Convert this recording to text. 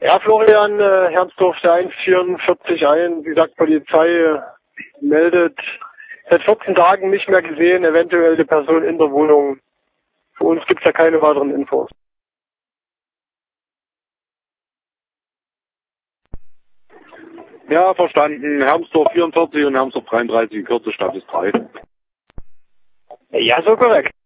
Ja, Florian, Hermsdorf der 144 ein. Wie gesagt, Polizei meldet seit 14 Tagen nicht mehr gesehen, eventuell eine Person in der Wohnung. Für uns gibt es ja keine weiteren Infos. Ja, verstanden. Hermsdorf 44 und Hermsdorf 33, Kürzestadt ist 3. Ja, so korrekt.